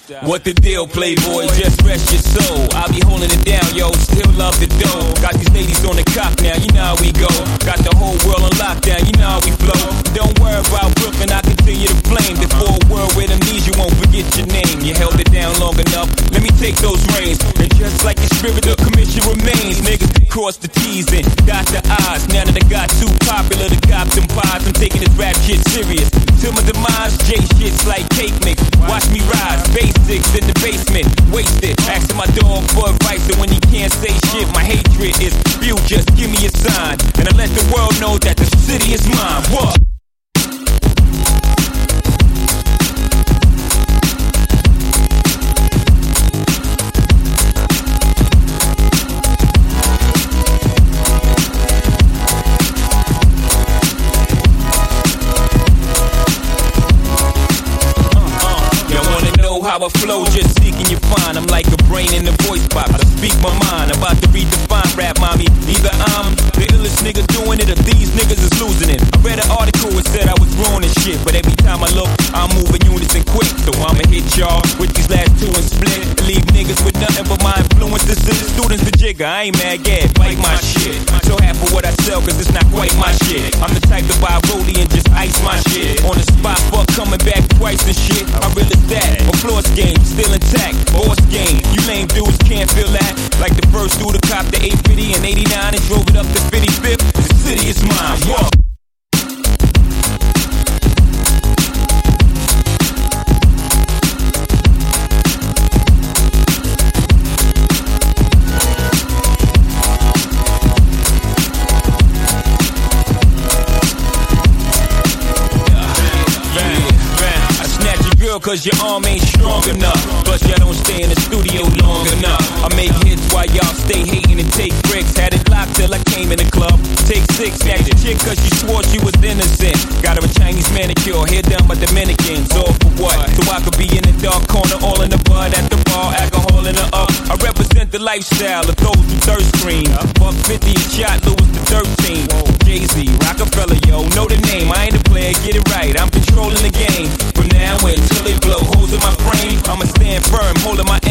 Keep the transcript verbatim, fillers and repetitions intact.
What the deal, playboy? Just rest your soul. I'll be holding it down, yo. Still love the dough. Got these ladies on the cock now, you know how we go. Got the whole world on lockdown, you know how we flow. Don't worry about Brooklyn, I continue to flame. Before a world with amnesia, won't forget your name. You held it down long enough, let me take those reins. And just like your spirit, the commission remains. Niggas cross the T's and dot the I's. Now that I got too popular to cop them pies, I'm taking this rap shit serious. Till my demise, J shit's like cake mix. Watch me rise, basics in the basement, wasted. Asking my dog for advice, and when he can't say shit, my hatred is spew. Just give me a sign, and I let the world know that the city is mine. What? How I flow, just seeking you find. I'm like a brain in the voice box. I speak my mind, about to redefine rap, mommy. Either I'm the illest nigga doing it, or these niggas is losing it. I read an article that said I was ruining shit, but every time I look, I'm moving unison quick. So I'ma hit y'all with these last two and split. Leave niggas with nothing but my influences. To the students, the jigger, I ain't mad, yeah, bite my shit. So half of what I sell, cause it's not quite my shit. I'm the type to buy rollie and just ice my shit. On the spot, fuck coming back twice and shit. I really that. A floor game, still intact, boss game. You lame dudes can't feel that. Like the first dude to cop the eight fifty and eighty-nine and drove it up to fifty-fifth. The city is mine, whoa. Cause your arm ain't strong enough. Plus y'all don't stay in the studio long enough. I make hits while y'all stay hating and take bricks. Had it locked till I came in the club. Take six, snatched a chick cause she swore she was innocent. Got her a Chinese manicure, hair done by Dominicans. All for what? So I could be in the dark corner, all in the bud at the bar, alcohol in the up. I represent the lifestyle of those who thirst cream. Buck fifty a shot, Louis the thirteenth. Jay-Z, Rockefeller, yo, know the name. I ain't a player, get it right. I'm controlling the game. From now until it blow holes in my frame, I'ma stand firm, holding my